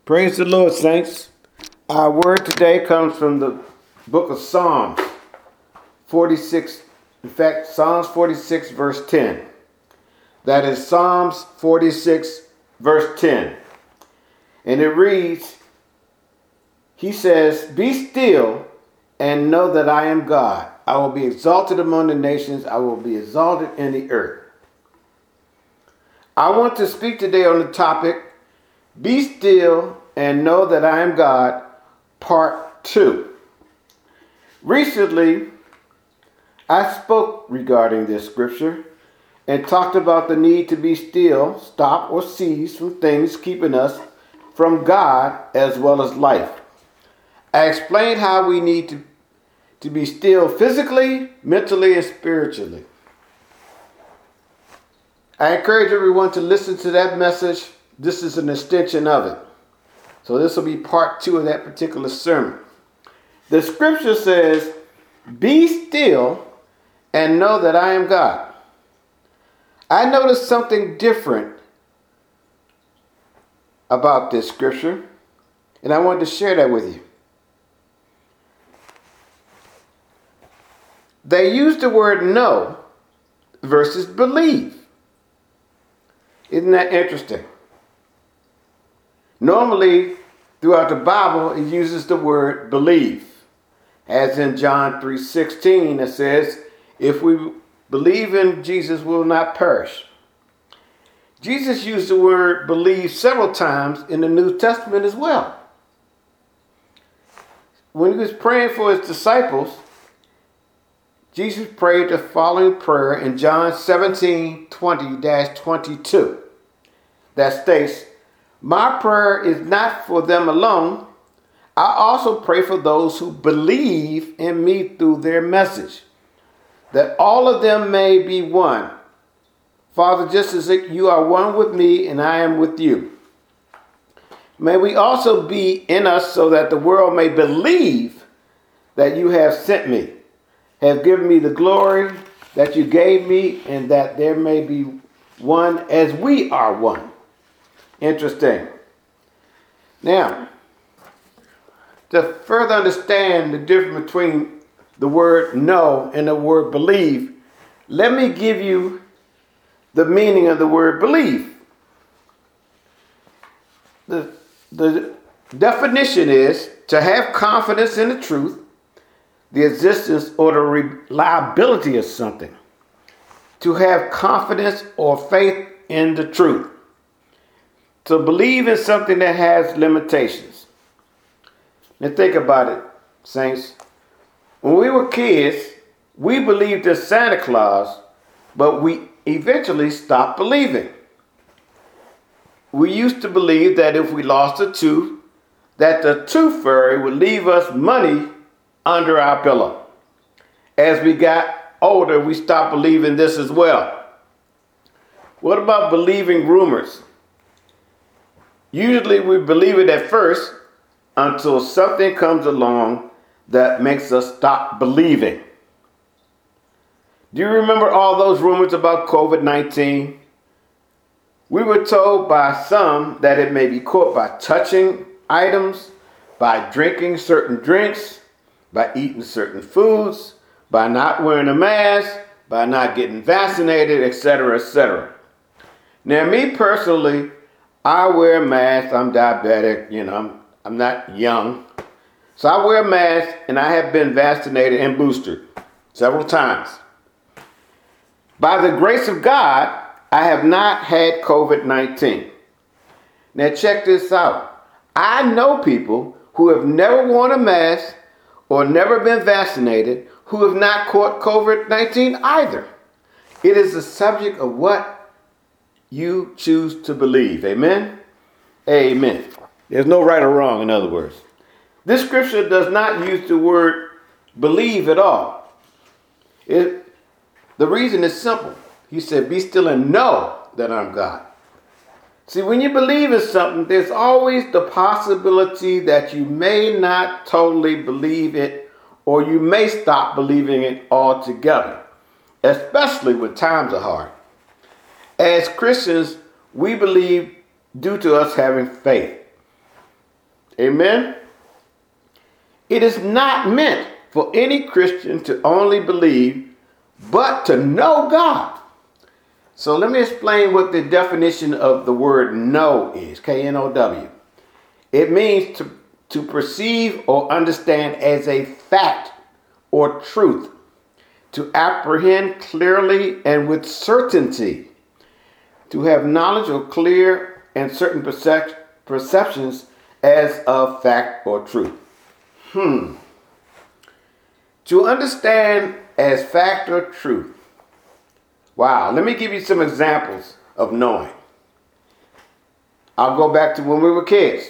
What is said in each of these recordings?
Praise the Lord, saints. Our word today comes from the book of Psalms 46. In fact, Psalms 46, verse 10. That is Psalms 46, verse 10. And it reads, he says, "Be still and know that I am God. I will be exalted among the nations. I will be exalted in the earth." I want to speak today on the topic, "Be still and know that I am God," part 2. Recently, I spoke regarding this scripture and talked about the need to be still, stop, or cease from things keeping us from God as well as life. I explained how we need to be still physically, mentally, and spiritually. I encourage everyone to listen to that message. This is an extension of it. So this will be part 2 of that particular sermon. The scripture says, "Be still and know that I am God." I noticed something different about this scripture, and I wanted to share that with you. They use the word know versus believe. Isn't that interesting? Normally, throughout the Bible, it uses the word believe. As in John 3:16, it says, if we believe in Jesus, we will not perish. Jesus used the word believe several times in the New Testament as well. When he was praying for his disciples, Jesus prayed the following prayer in John 17:20-22 that states, "My prayer is not for them alone. I also pray for those who believe in me through their message, that all of them may be one. Father, just as you are one with me and I am with you, may we also be in us so that the world may believe that you have sent me, have given me the glory that you gave me, and that there may be one as we are one." Interesting. Now, to further understand the difference between the word know and the word believe, let me give you the meaning of the word believe. The definition is to have confidence in the truth, the existence or the reliability of something. To have confidence or faith in the truth. To believe in something that has limitations. Now think about it, saints. When we were kids, we believed in Santa Claus, but we eventually stopped believing. We used to believe that if we lost a tooth, that the tooth fairy would leave us money under our pillow. As we got older, we stopped believing this as well. What about believing rumors? Usually we believe it at first until something comes along that makes us stop believing. Do you remember all those rumors about COVID-19? We were told by some that it may be caught by touching items, by drinking certain drinks, by eating certain foods, by not wearing a mask, by not getting vaccinated, etc., etc. Now, me personally, I wear a mask. I'm diabetic. I'm not young. So I wear a mask, and I have been vaccinated and boosted several times. By the grace of God, I have not had COVID-19. Now check this out. I know people who have never worn a mask or never been vaccinated who have not caught COVID-19 either. It is the subject of what you choose to believe. Amen? Amen. There's no right or wrong, in other words. This scripture does not use the word believe at all. The reason is simple. He said, "Be still and know that I'm God." See, when you believe in something, there's always the possibility that you may not totally believe it, or you may stop believing it altogether, especially when times are hard. As Christians, we believe due to us having faith. Amen? It is not meant for any Christian to only believe, but to know God. So let me explain what the definition of the word know is, K-N-O-W. It means to perceive or understand as a fact or truth, to apprehend clearly and with certainty, to have knowledge or clear and certain perceptions as of fact or truth. To understand as fact or truth. Wow, let me give you some examples of knowing. I'll go back to when we were kids.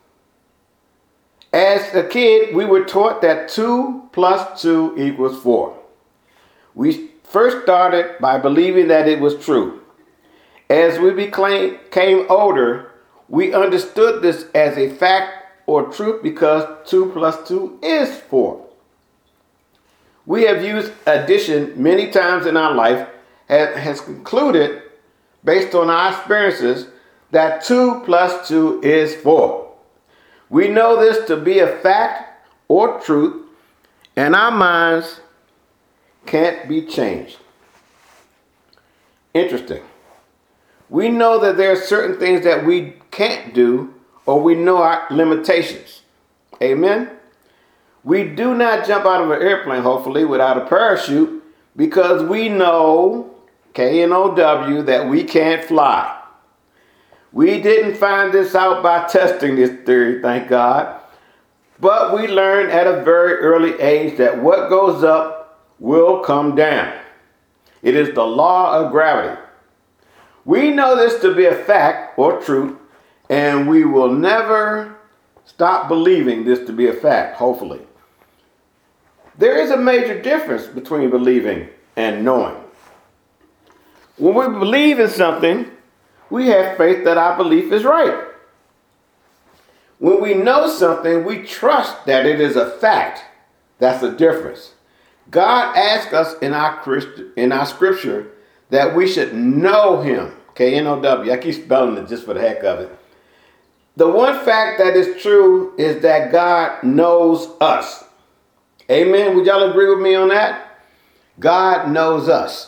As a kid, we were taught that 2 plus 2 equals 4. We first started by believing that it was true. As we became older, we understood this as a fact or truth because 2 plus 2 is 4. We have used addition many times in our life and has concluded, based on our experiences, that 2 plus 2 is 4. We know this to be a fact or truth, and our minds can't be changed. Interesting. We know that there are certain things that we can't do, or we know our limitations. Amen? We do not jump out of an airplane, hopefully, without a parachute, because we know, K-N-O-W, that we can't fly. We didn't find this out by testing this theory, thank God. But we learned at a very early age that what goes up will come down. It is the law of gravity. We know this to be a fact or truth, and we will never stop believing this to be a fact, hopefully. There is a major difference between believing and knowing. When we believe in something, we have faith that our belief is right. When we know something, we trust that it is a fact. That's the difference. God asks us in our scripture that we should know him. K-N-O-W. I keep spelling it just for the heck of it. The one fact that is true is that God knows us. Amen. Would y'all agree with me on that? God knows us.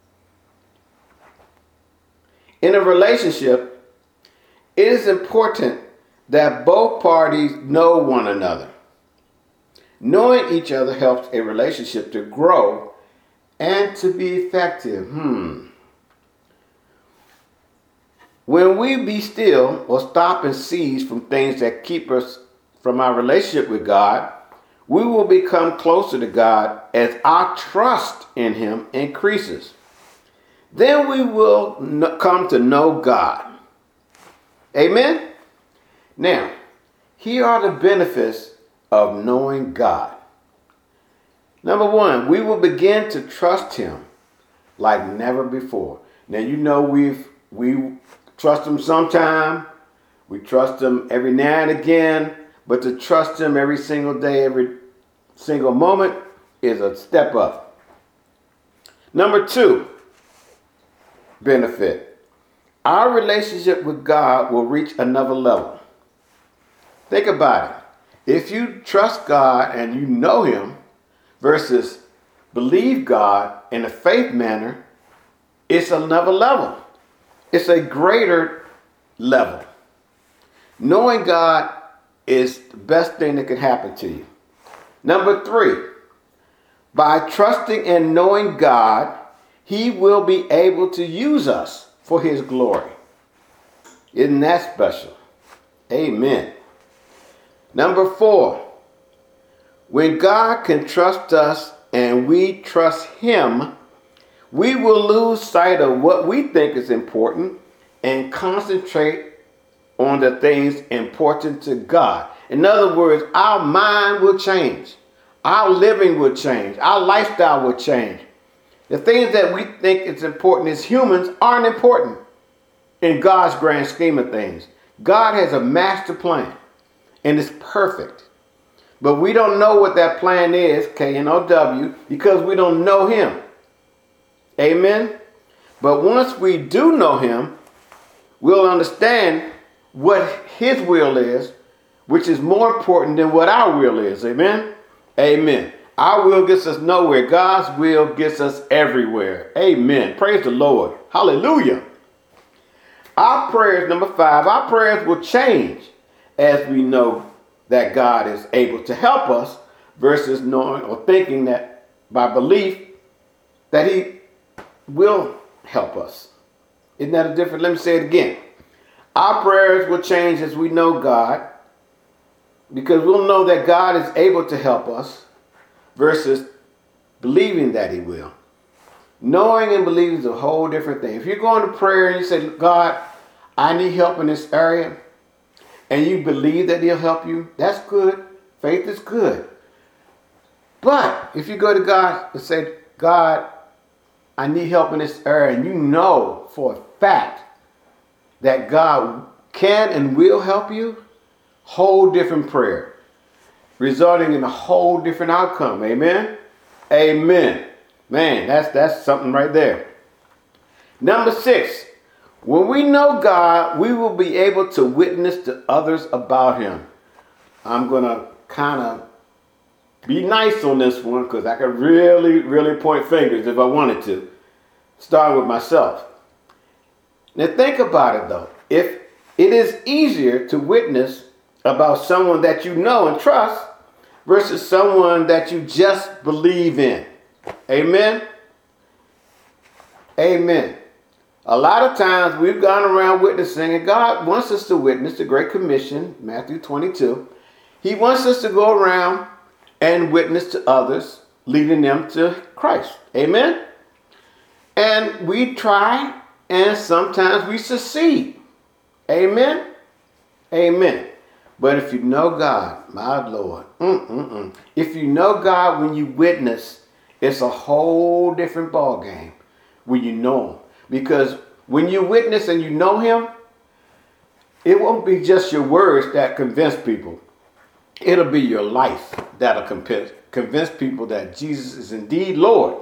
In a relationship, it is important that both parties know one another. Knowing each other helps a relationship to grow and to be effective. When we be still or stop and cease from things that keep us from our relationship with God, we will become closer to God as our trust in him increases. Then we will come to know God. Amen? Now, here are the benefits of knowing God. Number one, we will begin to trust him like never before. Now, you know we trust him sometime. We trust him every now and again. But to trust him every single day, every single moment is a step up. Number two benefit. Our relationship with God will reach another level. Think about it. If you trust God and you know him versus believe God in a faith manner, it's another level. It's a greater level. Knowing God is the best thing that can happen to you. Number three, by trusting and knowing God, he will be able to use us for his glory. Isn't that special? Amen. Number four, when God can trust us and we trust him, we will lose sight of what we think is important and concentrate on the things important to God. In other words, our mind will change. Our living will change. Our lifestyle will change. The things that we think is important as humans aren't important in God's grand scheme of things. God has a master plan, and it's perfect. But we don't know what that plan is, K-N-O-W, because we don't know him. Amen? But once we do know him, we'll understand what his will is. which is more important than what our will is. Amen? Amen. Our will gets us nowhere. God's will gets us everywhere. Amen. Praise the Lord. Hallelujah. Our prayers, number 5, our prayers will change as we know that God is able to help us versus knowing or thinking that by belief that he will help us. Isn't that a difference? Let me say it again. Our prayers will change as we know God, because we'll know that God is able to help us versus believing that he will. Knowing and believing is a whole different thing. If you're going to prayer and you say, God, I need help in this area, and you believe that he'll help you, that's good. Faith is good. But if you go to God and say, God, I need help in this area, and you know for a fact that God can and will help you, whole different prayer, resulting in a whole different outcome. Amen? Amen. Man, that's something right there. Number 6, when we know God, we will be able to witness to others about him. I'm going to kind of be nice on this one because I could really point fingers if I wanted to. Start with myself. Now think about it though. If it is easier to witness about someone that you know and trust versus someone that you just believe in. Amen? Amen. A lot of times we've gone around witnessing, and God wants us to witness the Great Commission, Matthew 22. He wants us to go around and witness to others, leading them to Christ. Amen? And we try, and sometimes we succeed. Amen? Amen. But if you know God, my Lord, if you know God when you witness, it's a whole different ball game when you know him. Because when you witness and you know him, it won't be just your words that convince people. It'll be your life that'll convince people that Jesus is indeed Lord.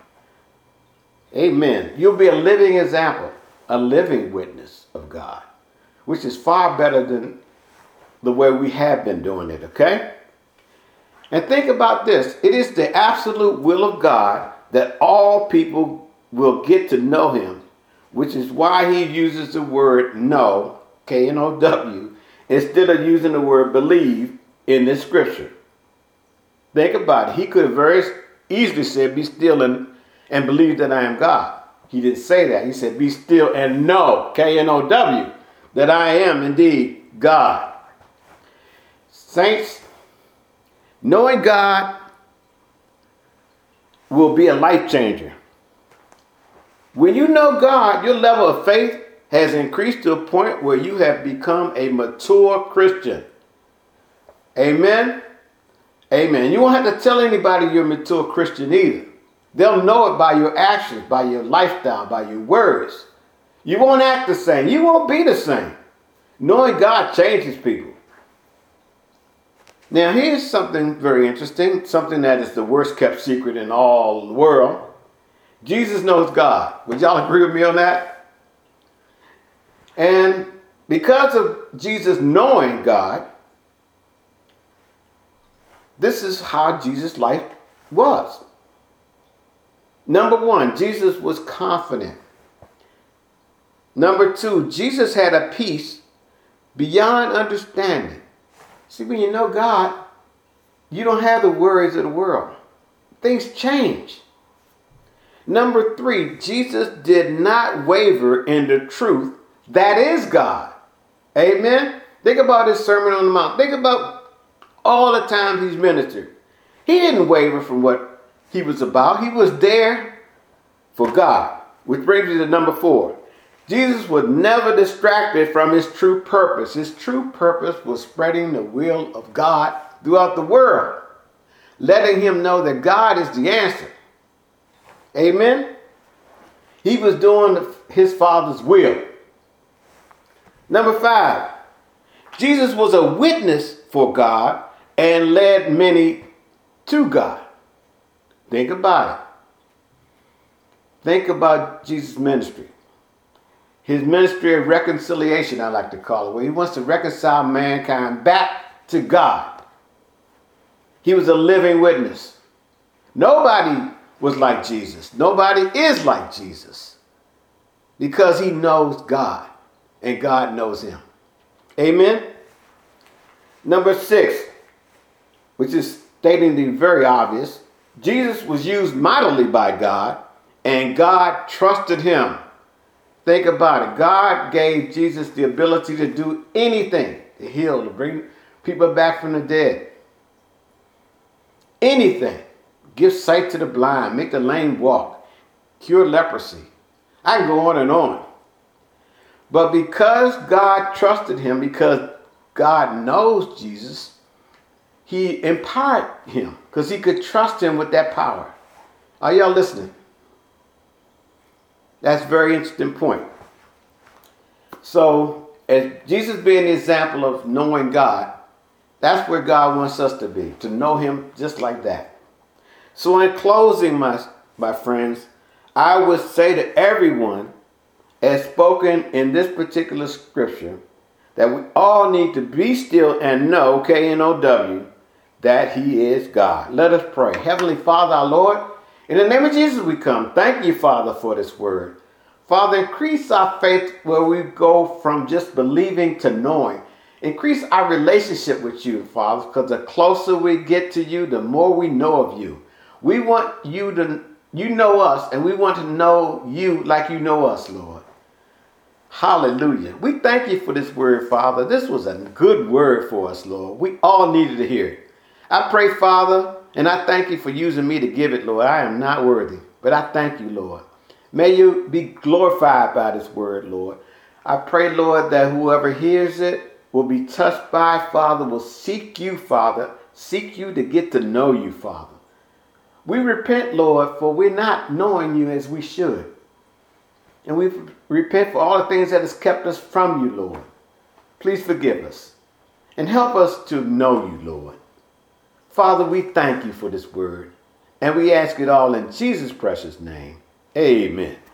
Amen. You'll be a living example, a living witness of God, which is far better than the way we have been doing it, okay? And think about this. It is the absolute will of God that all people will get to know him, which is why he uses the word know, K-N-O-W, instead of using the word believe in this scripture. Think about it. He could have very easily said, be still and believe that I am God. He didn't say that. He said, be still and know, K-N-O-W, that I am indeed God. Saints, knowing God will be a life changer. When you know God, your level of faith has increased to a point where you have become a mature Christian. Amen? Amen. You won't have to tell anybody you're a mature Christian either. They'll know it by your actions, by your lifestyle, by your words. You won't act the same. You won't be the same. Knowing God changes people. Now, here's something very interesting, something that is the worst kept secret in all the world. Jesus knows God. Would y'all agree with me on that? And because of Jesus knowing God, this is how Jesus' life was. Number 1, Jesus was confident. Number 2, Jesus had a peace beyond understanding. See, when you know God, you don't have the worries of the world. Things change. Number 3, Jesus did not waver in the truth that is God. Amen? Think about his Sermon on the Mount. Think about all the time he's ministered. He didn't waver from what he was about. He was there for God. Which brings me to number 4. Jesus was never distracted from his true purpose. His true purpose was spreading the will of God throughout the world, letting him know that God is the answer. Amen? He was doing his Father's will. Number 5, Jesus was a witness for God and led many to God. Think about it. Think about Jesus' ministry. His ministry of reconciliation, I like to call it, where he wants to reconcile mankind back to God. He was a living witness. Nobody was like Jesus. Nobody is like Jesus because he knows God and God knows him. Amen. Number 6, which is stating the very obvious, Jesus was used mightily by God and God trusted him. Think about it. God gave Jesus the ability to do anything, to heal, to bring people back from the dead. Anything. Give sight to the blind, make the lame walk, cure leprosy. I can go on and on. But because God trusted him, because God knows Jesus, he empowered him because he could trust him with that power. Are y'all listening? That's a very interesting point. So, as Jesus being the example of knowing God, that's where God wants us to be, to know him just like that. So in closing, my friends, I would say to everyone, as spoken in this particular scripture, that we all need to be still and know, K-N-O-W, that he is God. Let us pray. Heavenly Father, our Lord, in the name of Jesus we come. Thank you, Father, for this word. Father, increase our faith where we go from just believing to knowing. Increase our relationship with you, Father, because the closer we get to you, the more we know of you. We want you to, you know us, and we want to know you like you know us, Lord. Hallelujah. We thank you for this word, Father. This was a good word for us, Lord. We all needed to hear it. I pray, Father, and I thank you for using me to give it, Lord. I am not worthy, but I thank you, Lord. May you be glorified by this word, Lord. I pray, Lord, that whoever hears it will be touched by, Father, will seek you, Father, seek you to get to know you, Father. We repent, Lord, for we're not knowing you as we should. And we repent for all the things that has kept us from you, Lord. Please forgive us and help us to know you, Lord. Father, we thank you for this word, and we ask it all in Jesus' precious name. Amen.